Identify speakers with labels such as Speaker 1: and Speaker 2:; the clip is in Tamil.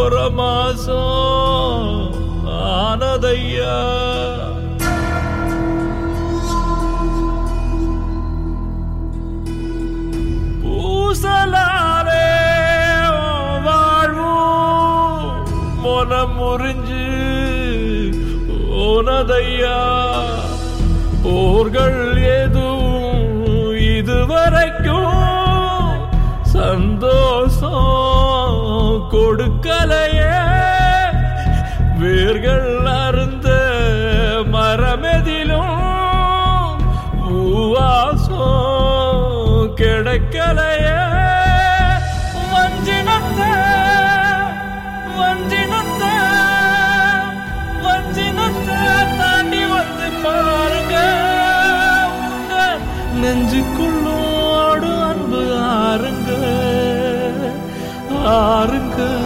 Speaker 1: ஒரு மாசம் ஆனதையா. பூசலாரே வாழ்வும் மனம் முறிஞ்சு ஓனதையா. போர்கள் எதுவும் இதுவரைக்கும் சந்தோஷம் கொடுக்கலையே. வேர்கள் அருந்த மரமெதிலும் பூவாசம் கிடைக்கலையே. வஞ்சினத்தை வஞ்சினத்தை வஞ்சினத்தை தாண்டி வந்து பாருங்க. நெஞ்சுக்குள்ளோடு அன்பு ஆறுங்க ஆறுங்க.